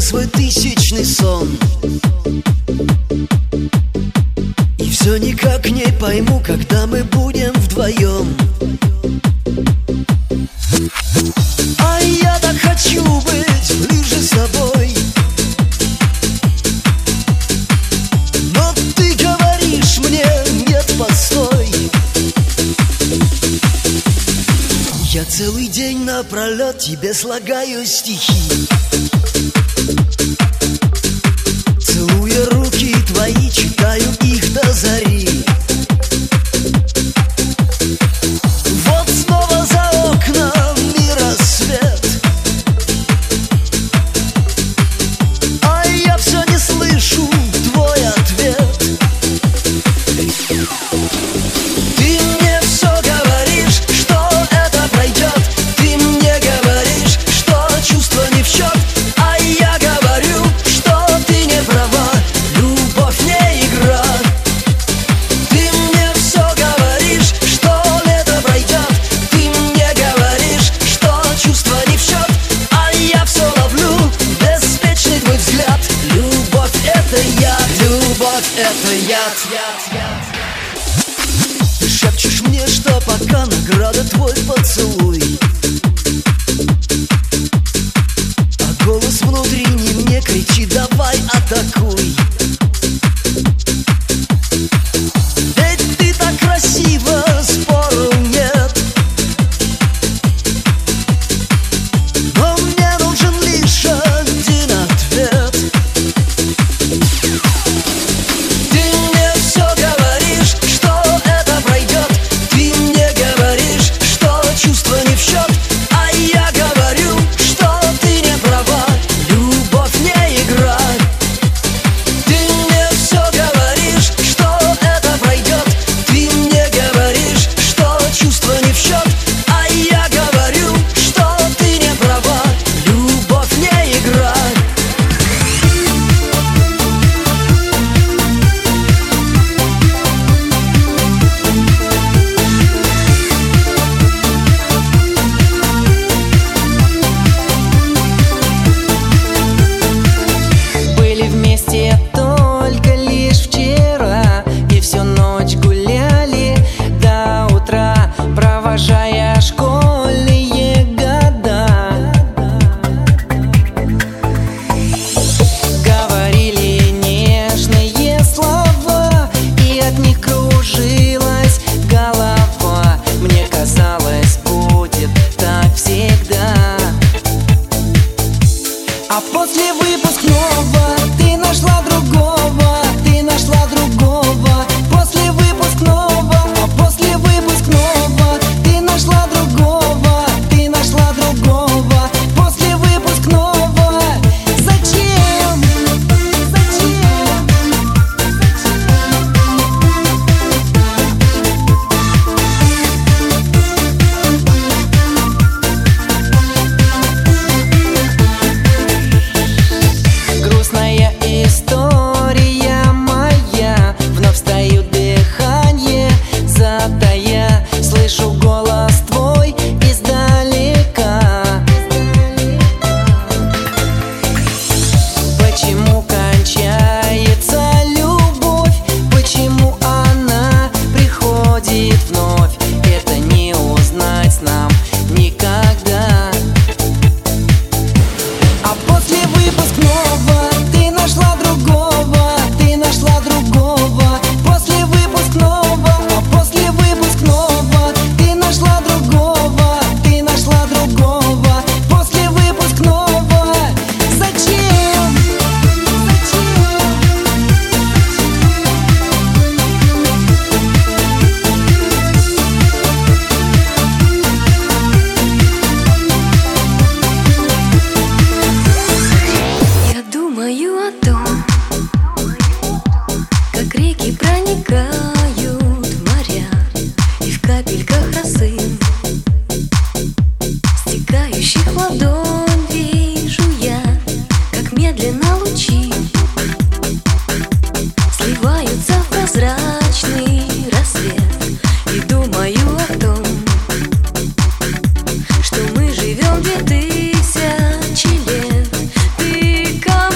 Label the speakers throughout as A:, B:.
A: свой тысячный сон. И все никак не пойму, когда мы будем вдвоем. А я так хочу быть ближе с тобой. Но ты говоришь мне: нет, постой. Я целый день напролет тебе слагаю стихи, целуя руки твои, читаю их до зари. Вот снова за окнами рассвет, а я все не слышу твой ответ. Ты мне все говоришь, что это пройдет. Ты мне говоришь, что чувства не в счет, а я говорю, что ты не права, любовь не игра. Ты мне все говоришь, что лето пройдет. Ты мне говоришь, что чувства не в счет, а я все ловлю беспечный твой взгляд. Любовь — это яд, любовь — это яд. Ты шепчешь мне, что пока награда твой поцелуй, а голос внутренний мне кричит: давай атакуй. Ведь ты так красива, спору нет, но мне нужен лишь один ответ. Ты мне все говоришь, что это пройдет. Ты мне говоришь, что чувства не в счет, а я говорю, что ты не права, любовь не игра. Ты мне все говоришь, что это пройдет. Ты мне говоришь, что чувства не в счет, а я говорю, что ты не права, любовь не игра.
B: Были вместе только лишь вчера, и всю ночь гуляли до утра, провожая школьные года. Говорили нежные слова, и от них кружилась голова. Мне казалось, будет так всегда. А после выпускного ты нашла другого, ты нашла другого. После выпускного, а после выпускного ты нашла другого, ты нашла другого. После выпускного зачем? Грустная история моя, вновь встает дыхание, затая слышу голос твой издалека. Почему кончается любовь? Почему она приходит вновь? Это не узнать нам никогда. А после выпускного ты нашла другого, ты нашла другого. После выпускного, а после выпускного ты нашла другого, ты нашла другого. После выпускного зачем?
C: Я думаю о том, как реки проникают в моря, и в капельках росы, стекающих в ладонь, вижу я, как медленно лучи сливаются в прозрачный рассвет. И думаю о том, что мы живем 2000 лет. Ты как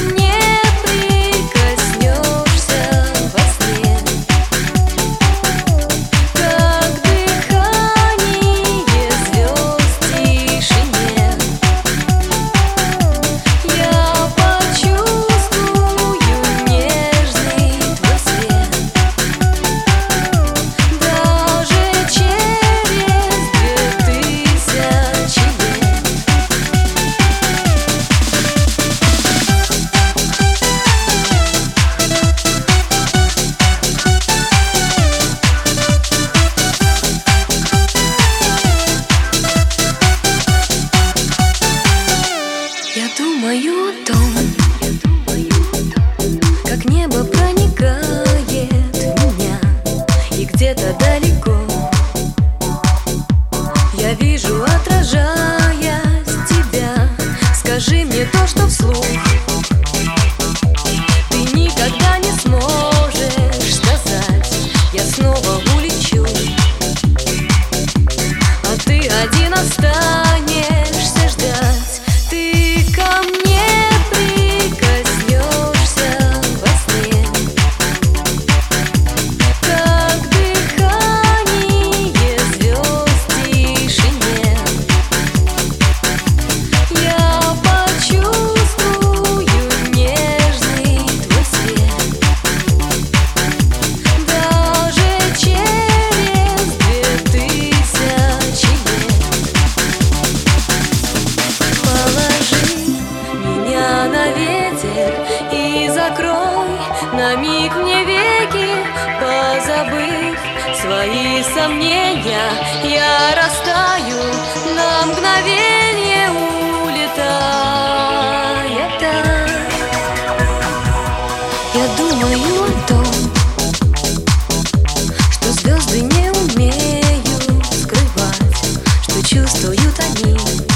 C: провожая тебя, скажи мне то, что вслух ты никогда не сможешь сказать. Я снова улечу, а ты один останешься ждать. Ты ко мне прикоснешься во сне, как дыхание звезд в тишине. Я почувствую нежный твой свет, даже через 2000 лет. Положи меня на ветер и закрой на миг мне веки, позабыв свои сомнения, я растаю на мгновение, улетая так. Я думаю о том, что звезды не умеют скрывать, что чувствуют они.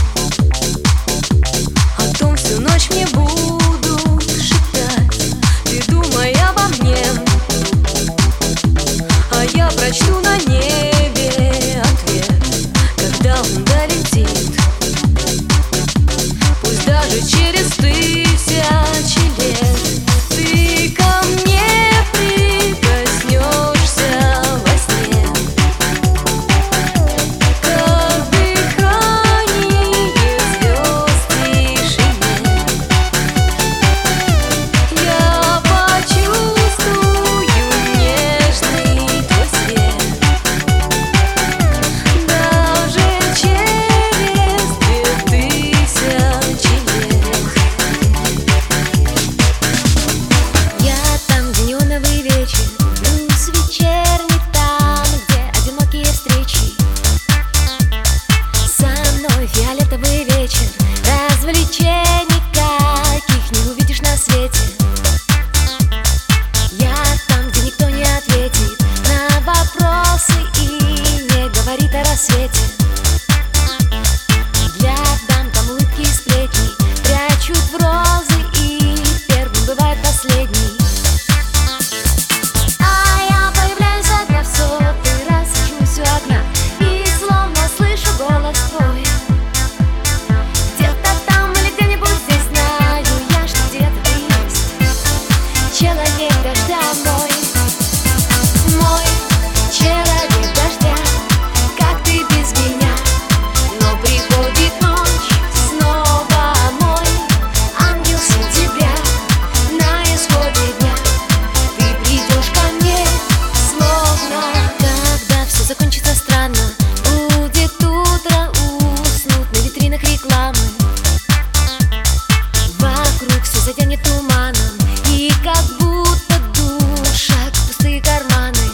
C: О том всю ночь мне будут шептать. Ты думай обо мне, а я прочту на небе ответ, когда он долетит. Пусть даже через 1000 лет. Ты ко мне прикоснешься во сне, как дыхание звезд в тишине. Я почувствую нежный твой свет, даже через 2000 лет. Я там, где неоновый вечер, блюз вечерний, там, где одинокие встречи. Со мной фиолетовый вечер, развлечений каких не увидишь на свете. Я там, где никто не ответит на вопросы и не говорит о рассвете. Я дам там улыбки и сплетни, прячут в розы, и первым бывает последний. А я появляюсь одна в 100-й раз, сажусь у окна и словно слышу голос твой. Где-то там или где-нибудь здесь, знаю я, что где-то ты есть. Человек дождя мой, мой человек дождя, как ты без меня. Но приходит ночь снова, мой ангел сентября. На исходе дня ты придешь ко мне, словно. Когда все закончится странно, будет утро, уснут на витринах рекламы. Вокруг все затянет туманом, и как будто душат пустые карманы.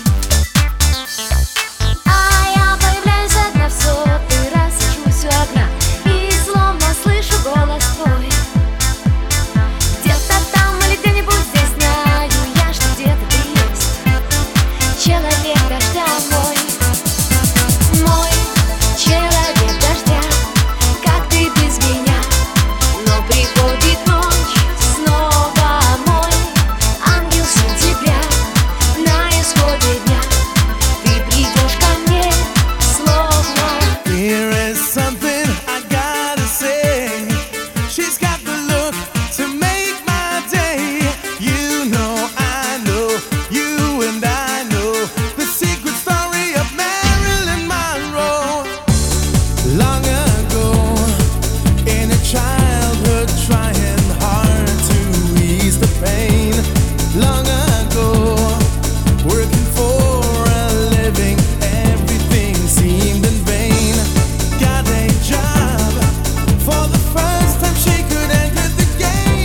C: А я появляюсь одна в 100-й раз, сажусь у окна и словно слышу голос твой. Где-то там или где-нибудь здесь, знаю я, что где-то ты есть. Человек дождя мой, мой человек дождя, как ты без меня. Но приходит ночь снова, мой ангел сентября. На исходе дня ты придешь ко мне, словно.
A: There is something I gotta say. She's got the look to make my day. You know, I know, you and I know the secret story of Marilyn Monroe. Long ago, in a childhood, trying hard to ease the pain. Long ago, working for a living, everything seemed in vain. Got a job for the first time she could enter the game.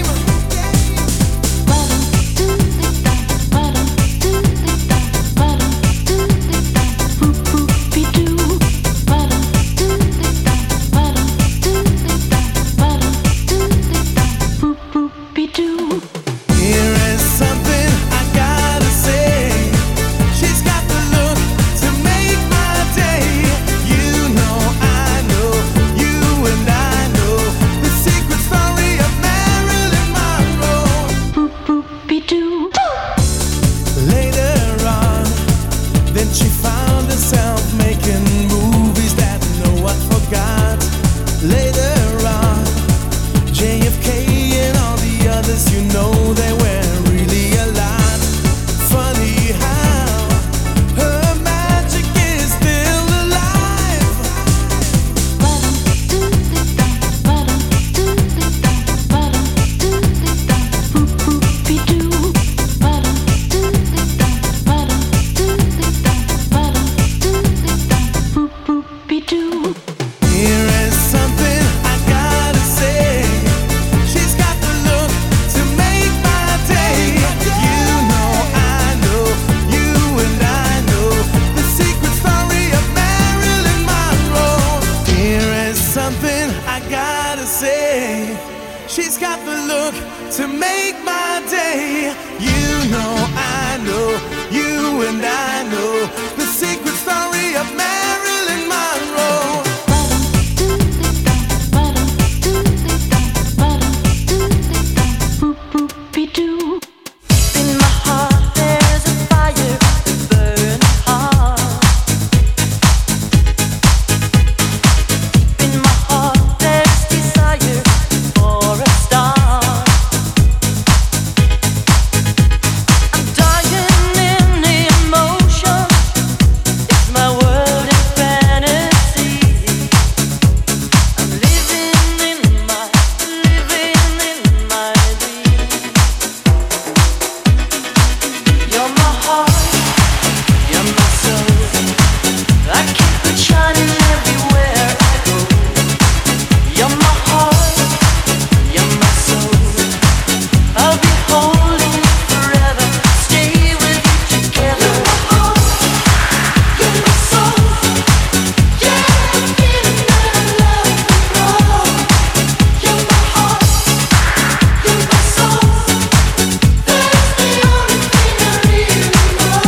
A: later on. JFK and all the others, you know they were really a lot. Funny how her magic is still alive. Here is something I gotta say. She's got the look to make my day. You know, you and I know the secret story of Marilyn Monroe. Here is something I gotta say. She's got the look to make my day. You know, you and I know the secret story of Marilyn Monroe.
C: In my heart there's a fire burning hard. In my heart there's desire for a star. I'm dying in emotion. It's my world in fantasy. I'm living in my dream. You're my heart, you're my soul. I keep it shining everywhere I go. You're my heart, you're my soul. I'll be holding you forever, stay with you together. You're my heart, you're my soul. Yeah, I'm feeling that I love you more. You're my heart, you're my soul. That's the only thing I really know.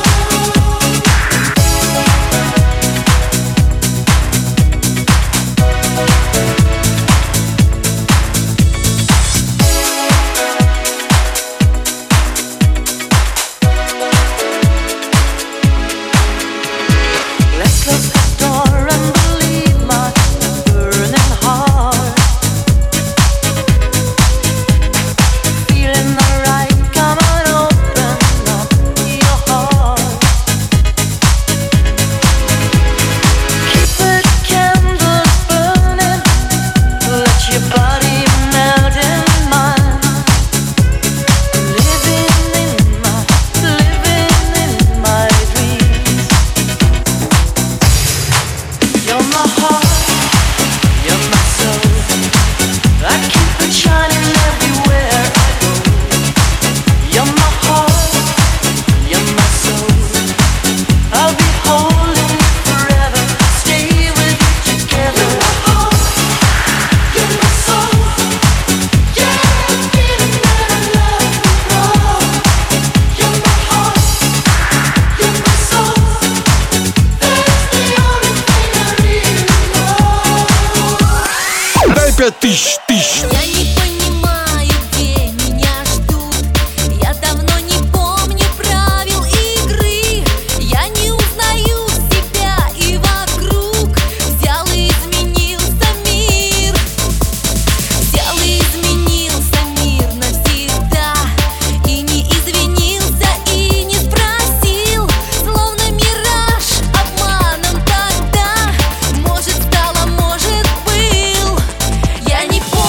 C: Let's close the door and believe my burning heart. Feeling alright, come on, open up your heart. Keep the candles burning, let your body melt in mine. Living in my dreams. You're my heart, you're my soul. I keep it shining everywhere I go. You're my heart, you're my soul. I'll be holding you forever, stay with you together. You're my heart, you're my soul. Yeah, I'm feeling that I love you more. You're my heart, you're my soul. That's the only thing I really know.
D: Рэпер тыщ.
C: Я не понимаю, где меня ждут. Я давно не помню правил игры. Я не узнаю себя и вокруг. Взял и изменился мир. Взял и изменился мир навсегда. И не извинился, и не спросил. Словно мираж обманом тогда. Может, стало, может, был. Я не помню.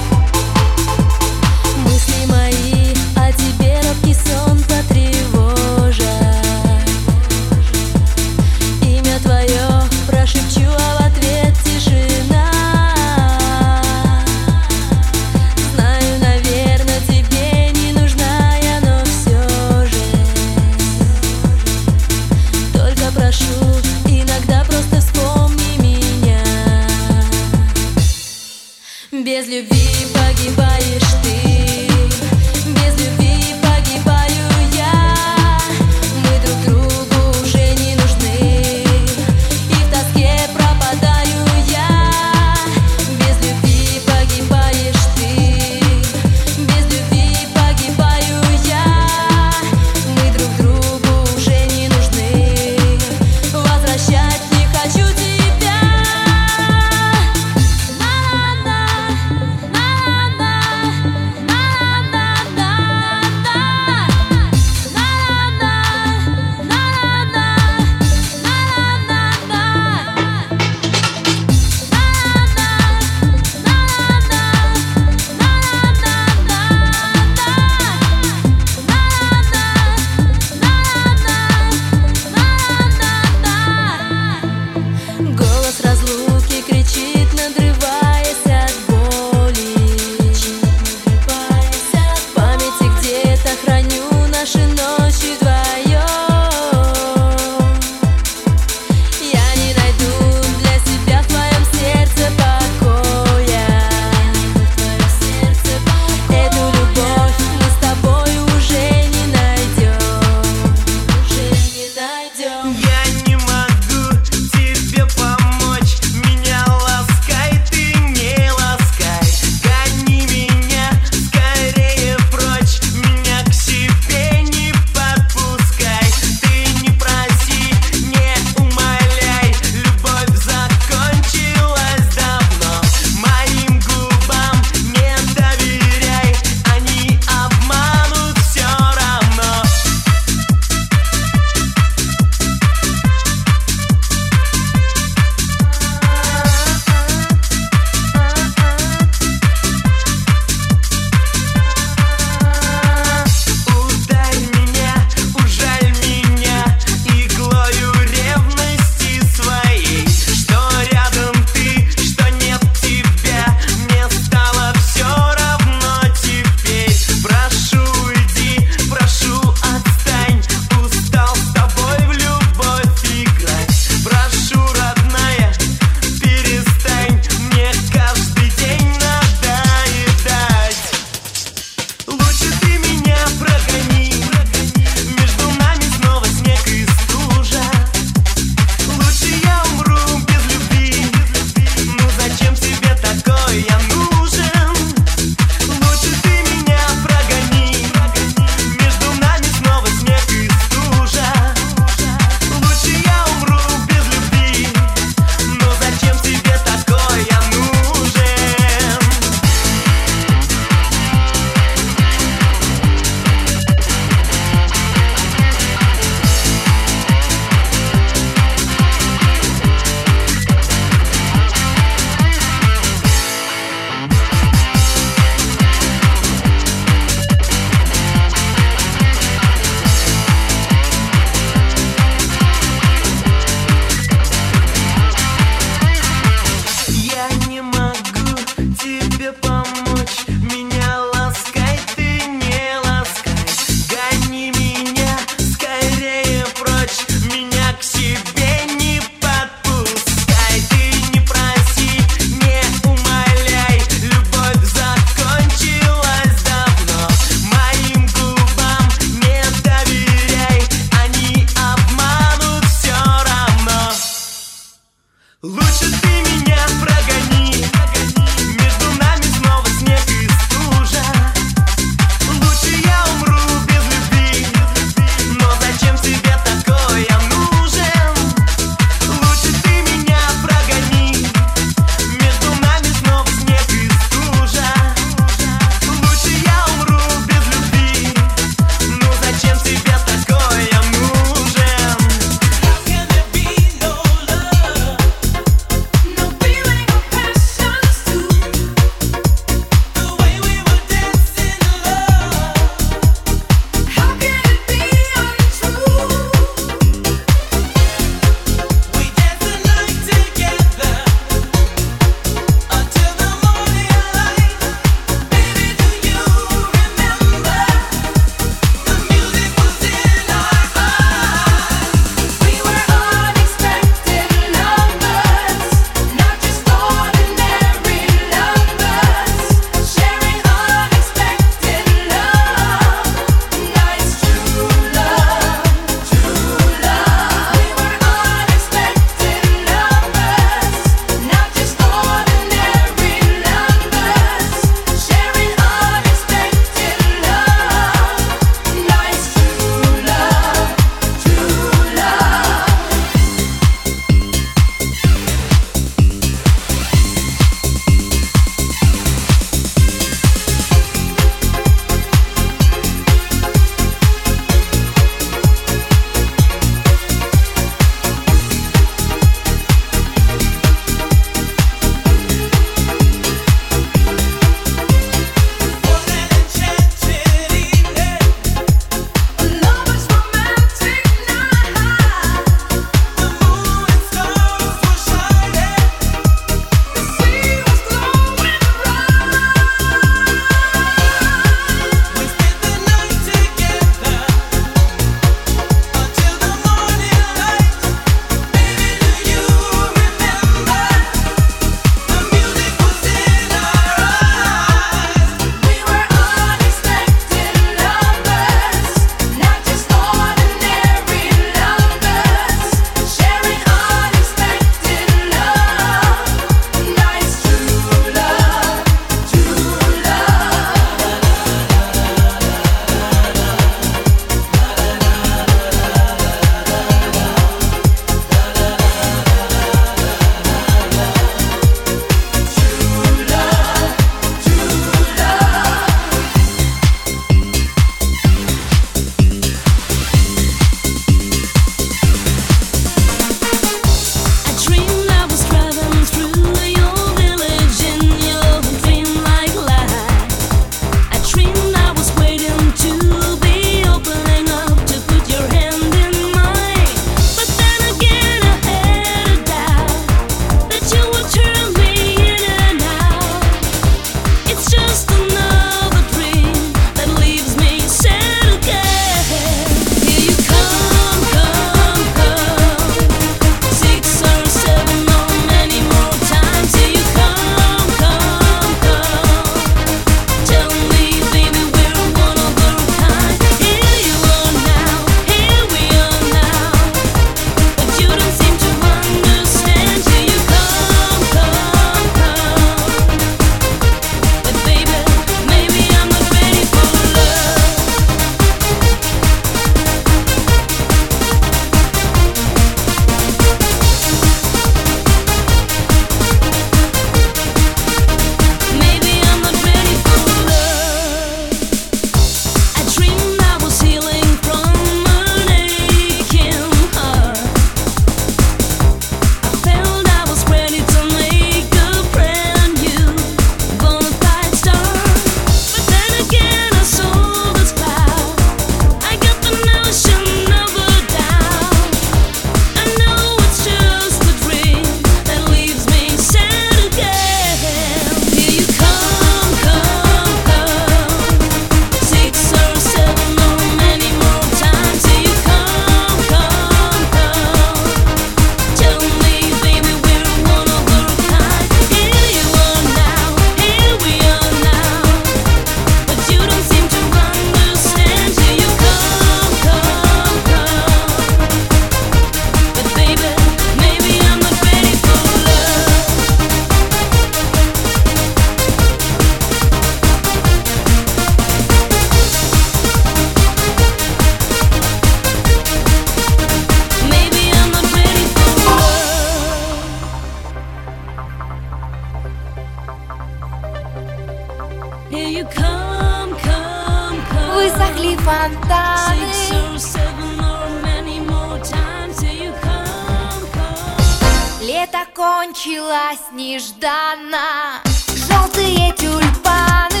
C: кончилась нежданно. Желтые тюльпаны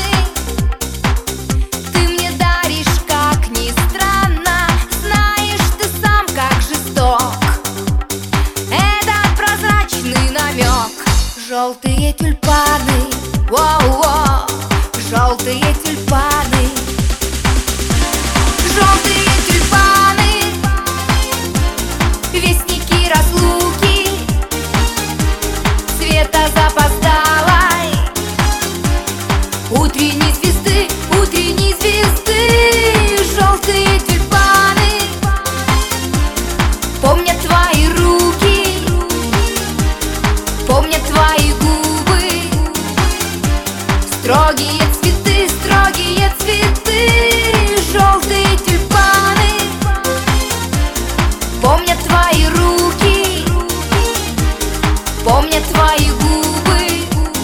C: ты мне даришь, как ни странно. Знаешь ты сам, как жесток этот прозрачный намек. Желтые тюльпаны, воу-воу, желтые тюльпаны. Желтые тюльпаны, вестники разлуки, света запоздалой, утренней звезды, утренней звезды. Желтые тюльпаны помнят твои руки, помнят твои губы, строгие цветы, строгие цветы. Желтые тюльпаны помнят твои руки, помнят твои губы,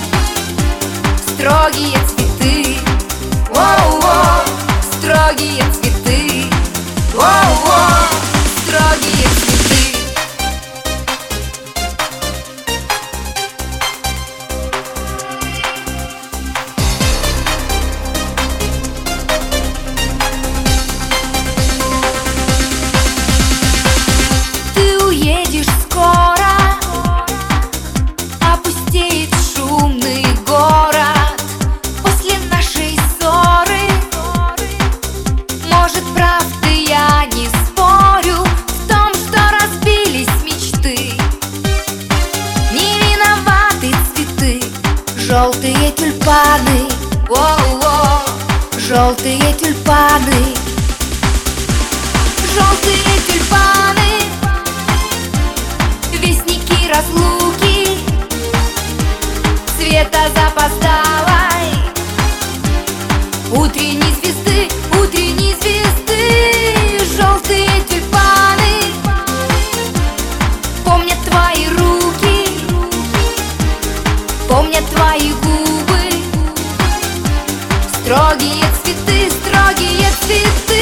C: строгие цветы, воу-воу, строгие цветы, воу-воу, строгие цветы. Ты уедешь скоро, опустеет шумный город после нашей ссоры. Может, прав ты, я не спорю в том, что разбились мечты. Не виноваты цветы, желтые тюльпаны, воу-воу, желтые тюльпаны. Желтые тюльпаны, вестники разлуки, света запоздалой, утренней звезды, утренней звезды. Желтые тюльпаны помнят твои руки, помнят твои губы, строгие цветы, строгие цветы.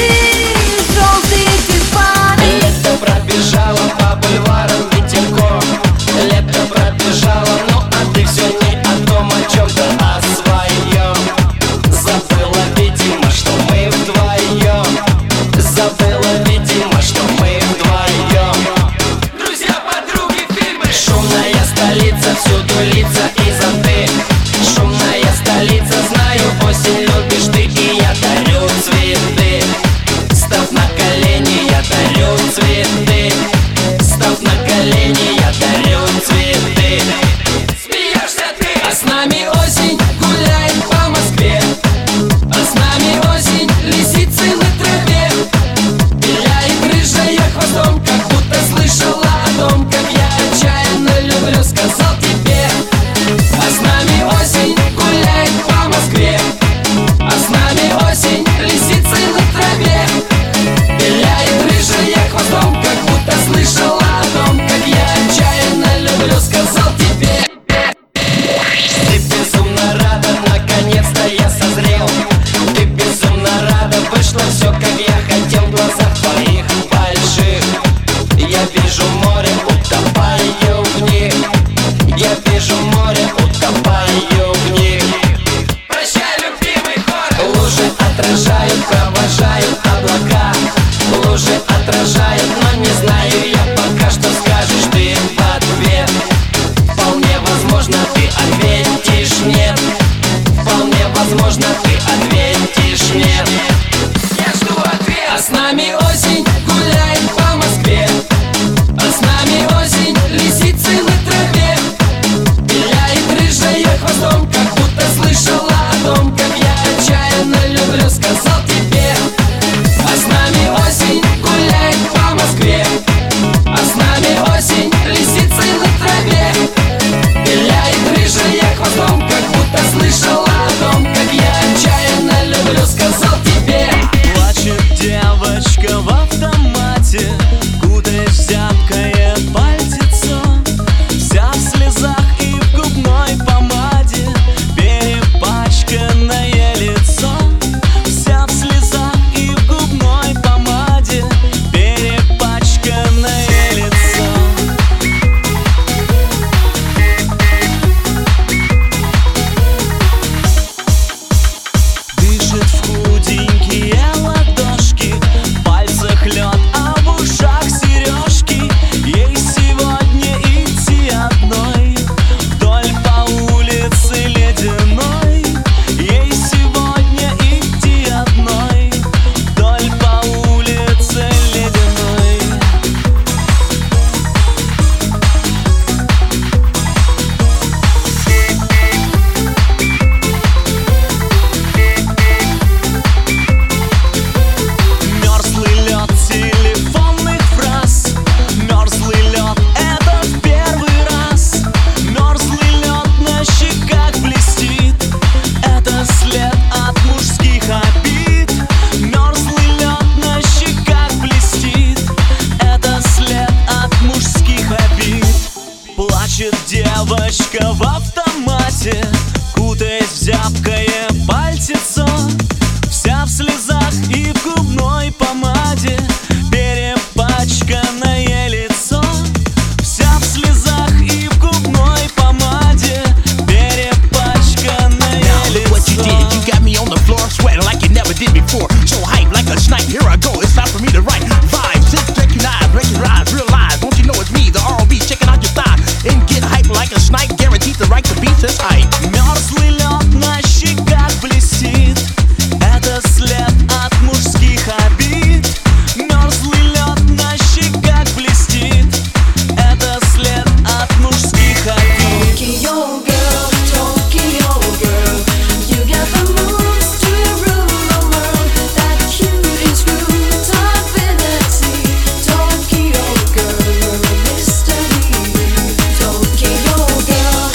D: пачка в автомате, кутаясь в зябкое пальтецо, вся в слезах и в губной помаде, перепачканное лицо. Вся в слезах и в губной помаде, перепачканное лицо.
E: What you did, you got me on the floor, sweating like you never did before. So hype like a snipe, here I go, it's time for me to write vibes. Just recognize, realize, don't you know it's me, the R&B, checking out your thigh. And get hype like a snipe, guaranteed the right to beat this hype.
D: Мерзлый лед на щеках блестит, это след от мужских обид. Мерзлый лед на щеках блестит, это след от мужских обид.
A: Tokyo girl, Tokyo girl, you got the moves to rule the world. That cutie screw ability. Tokyo girl, you're a mystery. Tokyo girl,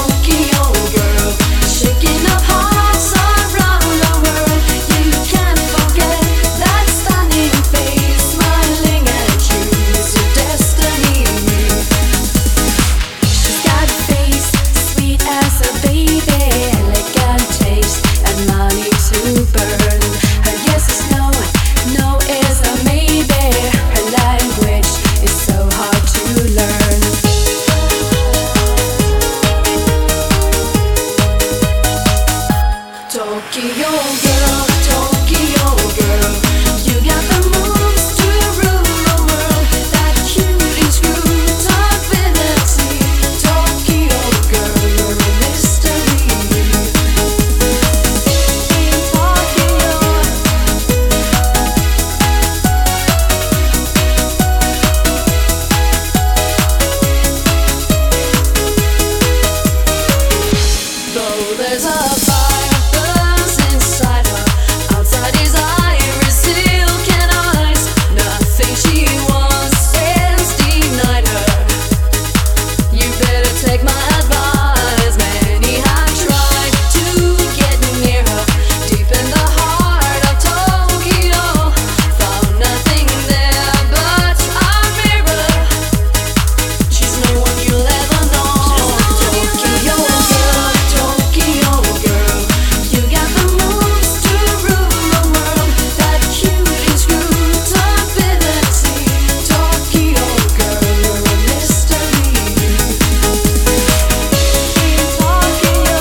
A: shaking up hearts around the world. You can't forget that stunning face smiling at you. It's your destiny. She's got a face sweet as a baby, elegant taste and money to burn. Her yes is no, no is a maybe. Her language is so hard to learn. Tokyo girl, you got the moves to rule the world. That cutie screw ability. Tokyo girl, you're a mystery. In Tokyo. Though there's a fire burns inside her, outside his iris silk and eyes, nothing she wants is denied her. You better take my advice. Many have tried to get near her, deep in the heart of Tokyo. Found nothing there but a mirror. She's no one you'll ever know. Tokyo girl, you got the moves to rule the world. That cutie screw ability. Tokyo girl, you're a mystery. In Tokyo.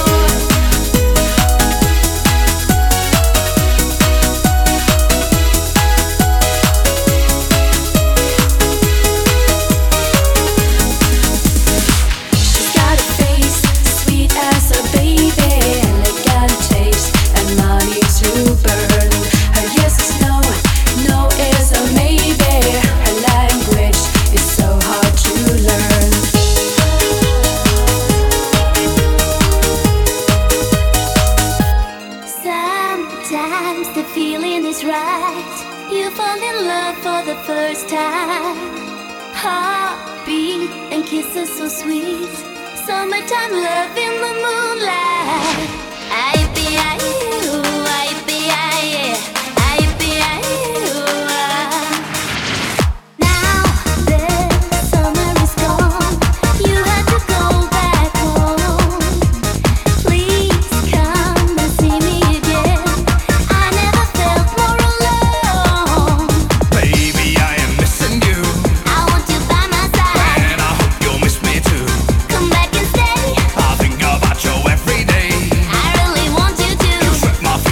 A: She's got a face sweet as a baby, elegant taste and money to burn. Her yes is no, no is a maybe. Her language is so hard to learn.
C: Sometimes the feeling is right. You fall in love for the first time. Heartbeat and kisses so sweet. Summertime love in the moonlight. I be I you, I be I be I you. Now the summer is gone. You had to go back home. Please come and see me again. I never felt more alone.
E: Baby, I am missing you,
C: I want you by my side.
E: and I hope you'll miss me too.
C: Come back and stay.
E: I think about you every day.
C: I really want you to.
E: You set my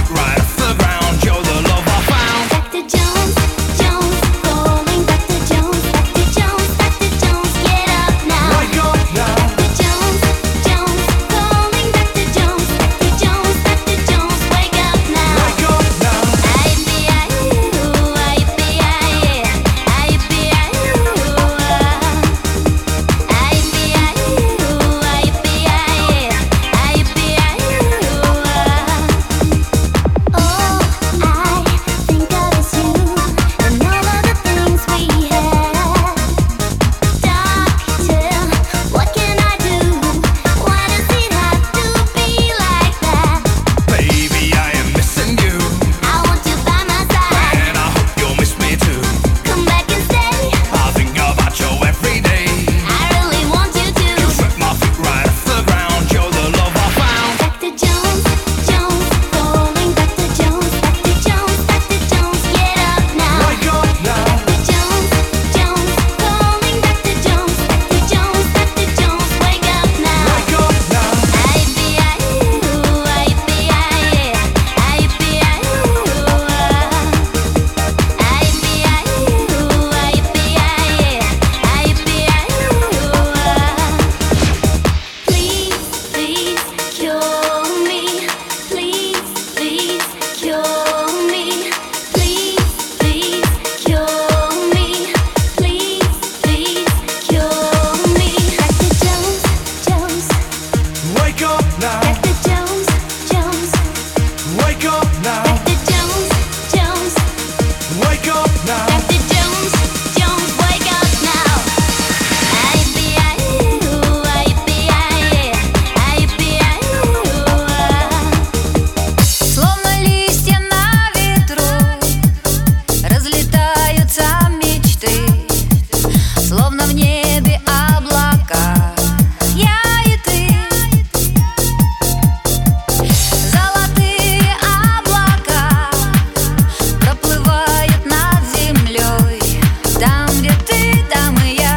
C: где ты, там и я.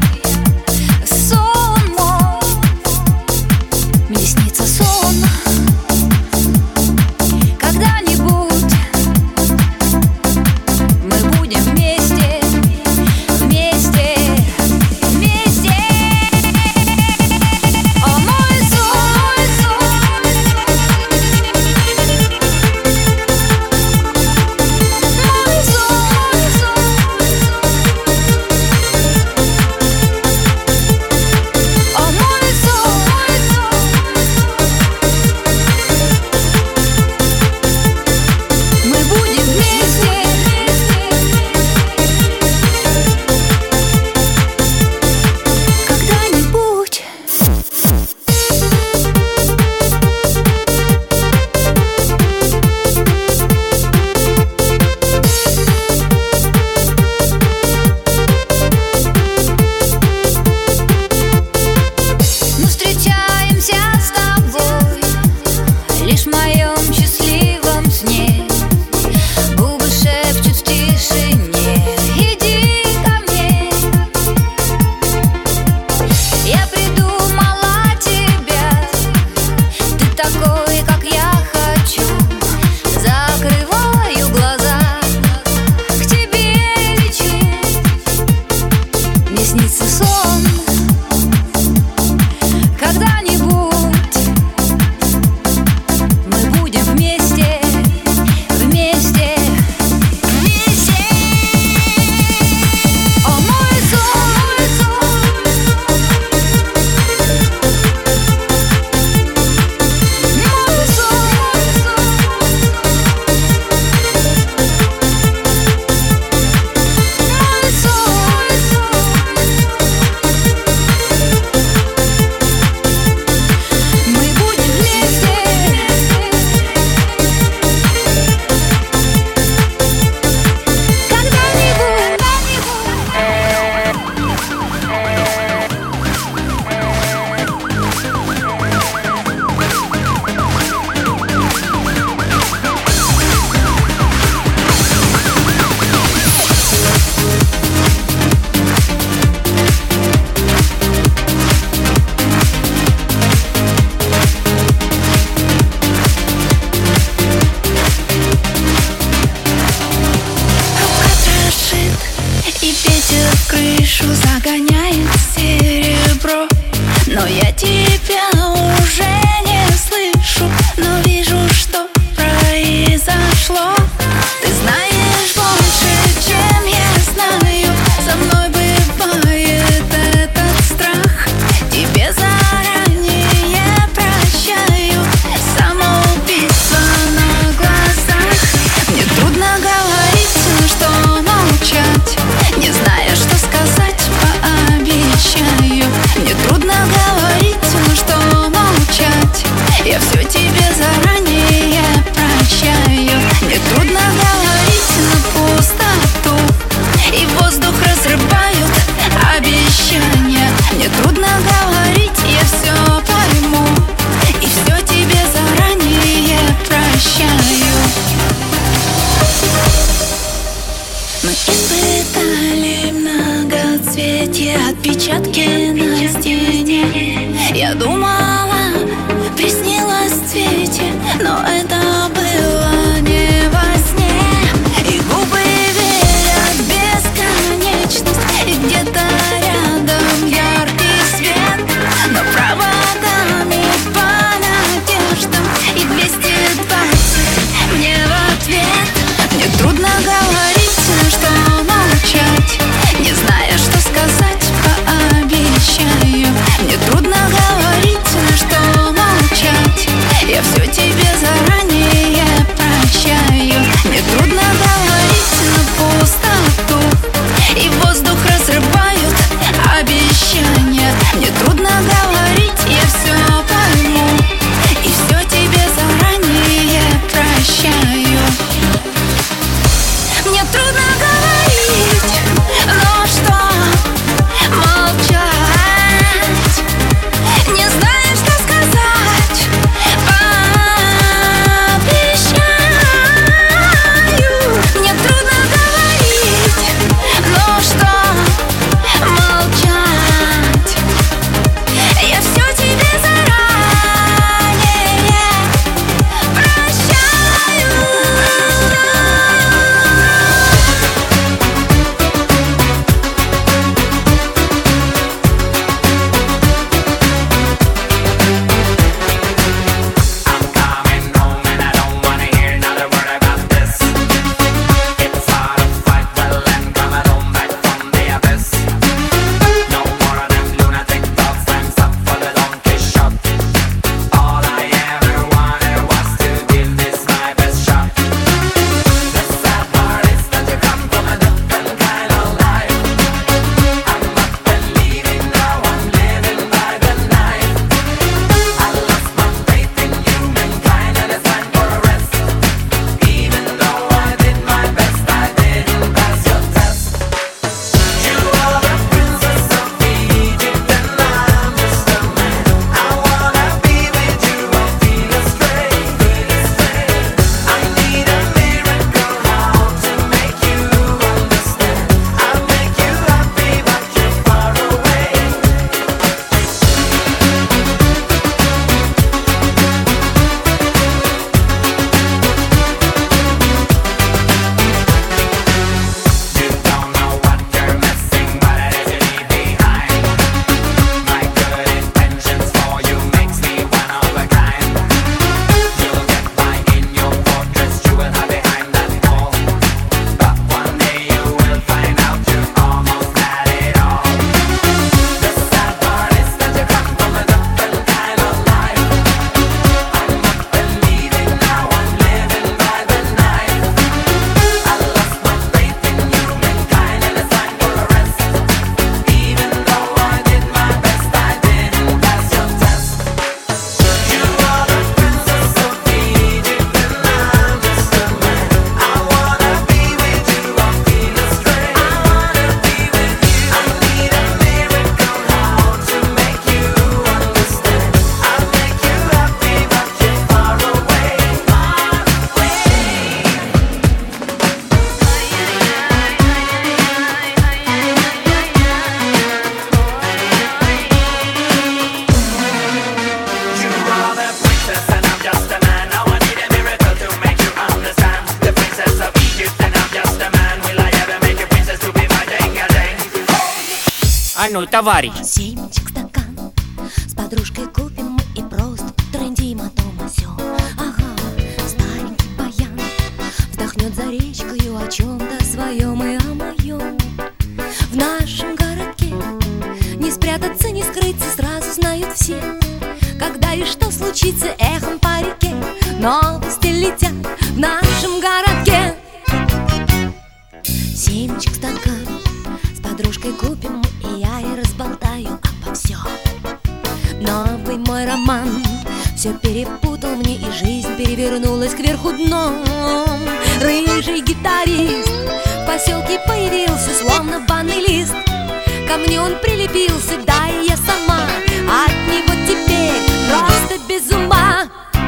C: Сон мой, мне снится сон. Когда-нибудь мы будем вместе, вместе, вместе. О, мой сон, мой сон. О, мой сон. Мы будем вместе. Когда-нибудь. Мы встречаемся с тобой лишь в моем счастливом сне. Губы шепчут в тишине: иди ко мне. Я придумала тебя, ты такой, как я хочу. Закрываю глаза, к тебе лечу. Мне снится сон. Когда-нибудь мы будем вместе, вместе, вместе. О, мой сон, мой сон. Мой сон. Мы будем вместе. Когда-нибудь. Рука дрожит, и ветер в крышу загоняет серебро. Но я тебя уже не слышу, но вижу, что произошло. Ты знаешь больше, чем я знаю. Со мной бывает этот страх. Тебе заранее прощаю самоубийство на глазах. Мне трудно говорить, что молчать, не зная, что сказать, пообещаю. Мне трудно говорить, что молчать, я все тебе заранее прощаю. Мне трудно говорить на пустоту, и воздух разрывают обещания. Мне трудно говорить, я все пойму, и все тебе заранее прощаю. Мы испытали многоцветие, отпечатки на стене. Я думала, приснилось в цвете, но это было не во сне. И губы верят в бесконечность, и где-то рядом яркий свет. Но проводами по надеждам и 220 мне в ответ. Мне трудно говорить, что молчать, не зная, что сказать, пообещаю.
F: А ну, товарищ.
C: Семечек стакан с подружкой купим мы и просто трындим о том о сём. Ага, старенький баян вздохнет за речкою о чем-то своем и о моем. В нашем городке не спрятаться, не скрыться, сразу знают все. Когда и что случится, эхом по реке новости летят в нашем городке. Семечек стакан с подружкой купим, и я ей разболтаю обо всем. Новый мой роман все перепутал мне, и жизнь перевернулась кверху дном. Рыжий гитарист в поселке появился, словно банный лист. Ко мне он прилепился, да и я сама от него теперь просто без ума.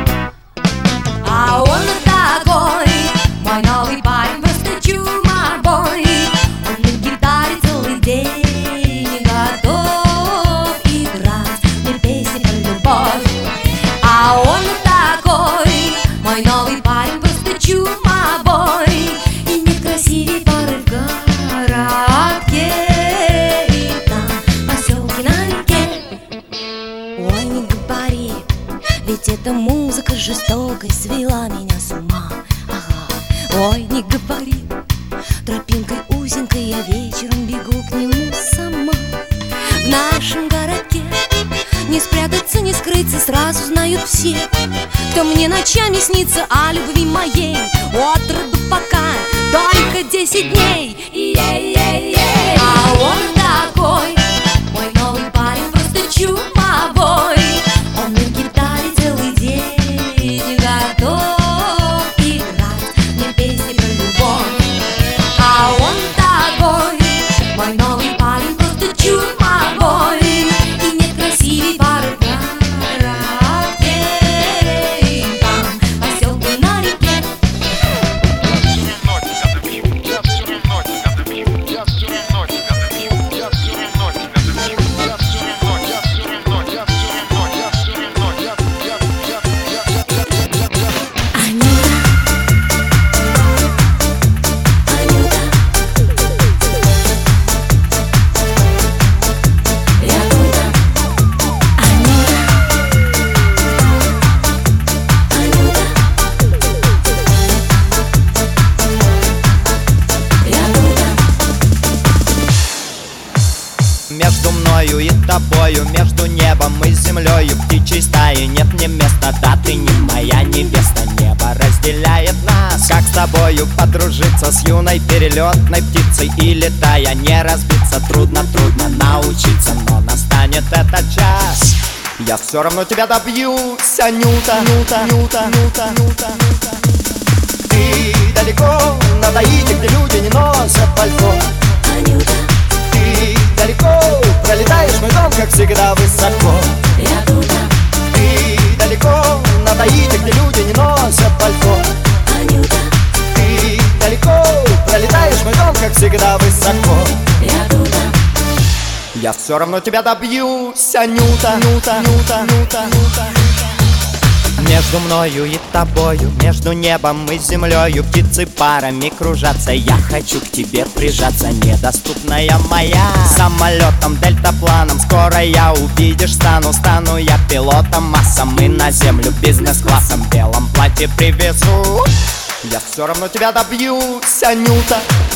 C: А он такой, мой новый парень, просто чумобой. Он на гитаре целый день готов играть мне песни про любовь. А он такой, мой новый парень, просто чумобой. И нет красивей пары в городке, и там поселки на реке. Ой, не говори, ведь эта музыка жестокой свела меня с ума. Ага, ой, не говори, тропинкой узенькой я вечером бегу к нему сама. В нашем городке не спрятаться, не скрыться, сразу знают все, кто мне ночами снится о любви моей. От роду пока только 10 дней. А он такой, мой новый парень, просто чумовой. Он на гитаре целый день готов играть мне песни про любовь. А он такой, мой новый парень, просто чумовой. И нет красивей пары в городке, и там поселки на реке.
G: Между мною и тобою, между небом и землею, в птичьей стае нет мне места. Да, ты не моя невеста, небо разделяет нас. Как с тобою подружиться, с юной перелетной птицей, и летая не разбиться, трудно, трудно научиться. Но настанет этот час, я все равно тебя добьюсь, Анюта, Анюта, Анюта, Анюта, Анюта. Ты далеко на Таити, где люди не носят пальто.
C: Анюта,
G: ты далеко пролетаешь мой дом, как всегда, высоко.
C: я тут.
G: Ты далеко на Таити, где люди не носят пальто.
C: Анюта,
G: ты далеко пролетаешь мой дом, как всегда, высоко.
C: я тут.
G: Я все равно тебя добьюсь, Анюта, Анюта, Анюта, Анюта, Анюта. Между мною и тобою, между небом и землею, птицы парами кружатся. Я хочу к тебе прижаться, недоступная моя. Самолетом, дельтапланом скоро я, увидишь, стану я пилотом. Масса, мы на землю бизнес-классом, в белом платье привезу. Я все равно тебя добьюсь, Анюта.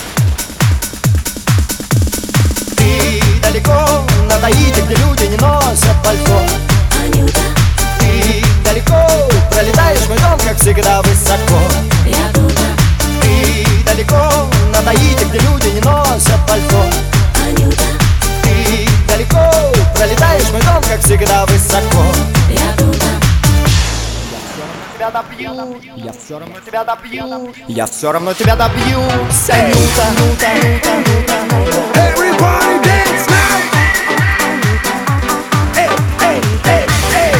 G: Ты далеко на Таити, где люди не носят пальто.
C: Анюта,
G: ты далеко пролетаешь мой дом, как всегда, высоко.
C: я тут.
G: Ты далеко на Таити, где люди не носят пальто.
C: Анюта,
G: ты далеко пролетаешь мой дом, как всегда, высоко.
C: я тут.
G: Я все равно тебя добью, я все равно тебя добьюсь, Анюта, Анюта, Анюта, Анюта, Анюта.
H: Everybody dance now. Hey, hey, hey, hey.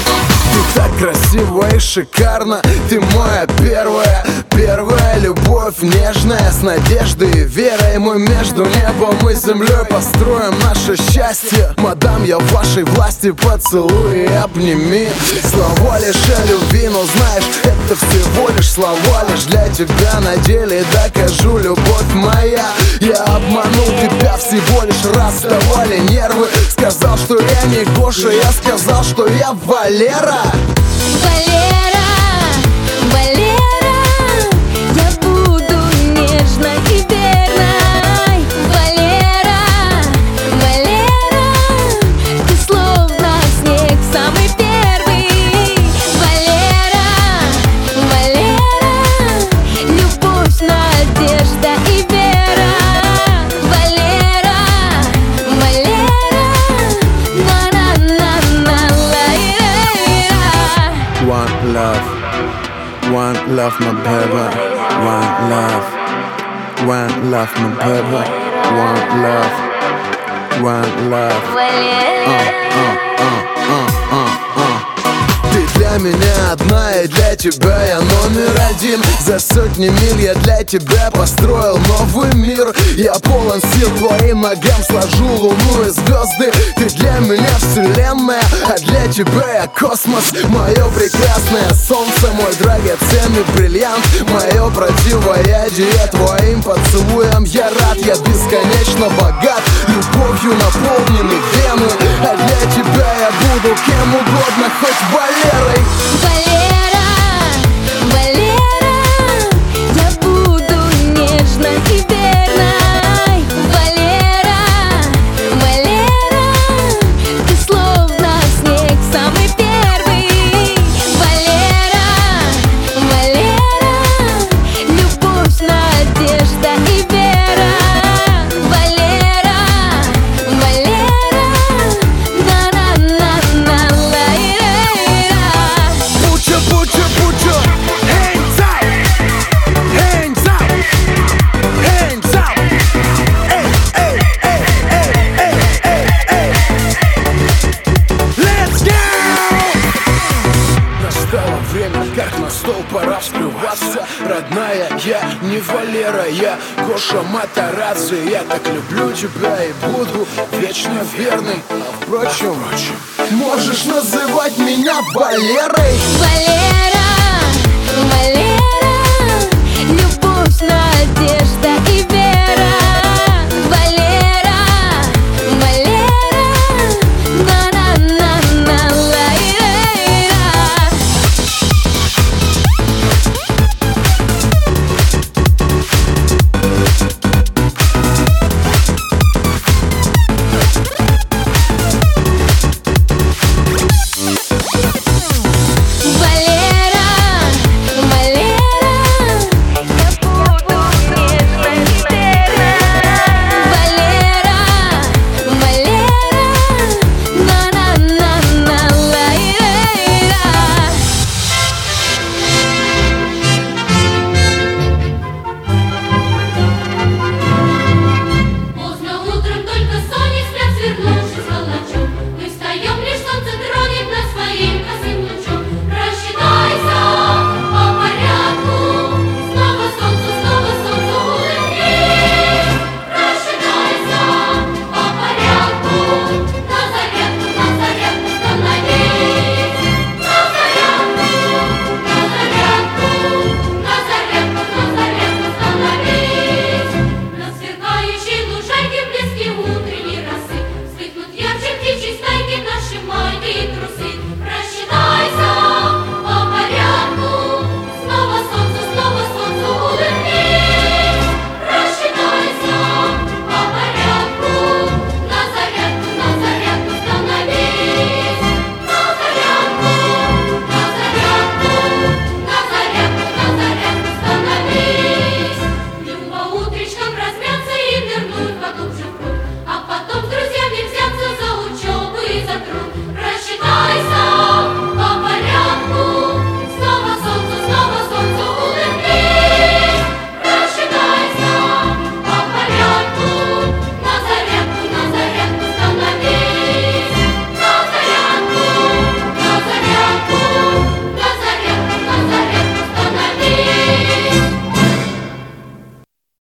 H: Ты так красиво и шикарно, ты моя первая любовь.
F: любовь нежная, с надеждой и верой. Мы между небом и землей построим наше счастье. Мадам, я в вашей власти, поцелуй и обними. Слова лишь о любви, но знаешь, это всего лишь слова. Лишь для тебя на деле докажу, любовь моя. Я обманул тебя всего лишь раз, давали нервы. Сказал, что я не Гоша, я сказал, что я Валера.
C: Валера, Валера, я буду нежной и верной. Валера, Валера, ты словно снег самый первый. Валера, Валера, любовь, надежда и вера. Валера, Валера,
F: One love, my baby. One love, my baby. One love. Ты для меня одна, и для тебя я номер один. За сотни миль я для тебя построил новый мир. Я полон сил, твоим ногам сложу луну и звезды. Ты для меня вселенная, а для тебя я космос. Мое прекрасное солнце, мой драгоценный бриллиант. Мое противоядие, твоим поцелуем я рад. Я бесконечно богат, любовью наполнены вены. А для тебя я буду кем угодно, хоть Валерой.
C: Валера, Валера, я буду нежной и верной. Валера, Валера, ты словно снег самый первый. Валера, Валера, любовь, надежда и вера. Валера, Валера,
F: Put your hands up, hands up, hands up. Hey, hey, hey, hey, hey, hey, hey. Let's go! Настало время, как на стол, пора вскрываться. Родная, я не Валера, я Гоша Матарадзе. Я так люблю тебя и буду вечно верный. А впрочем, можешь называть меня Валерой.
C: Валера, Валера, любовь,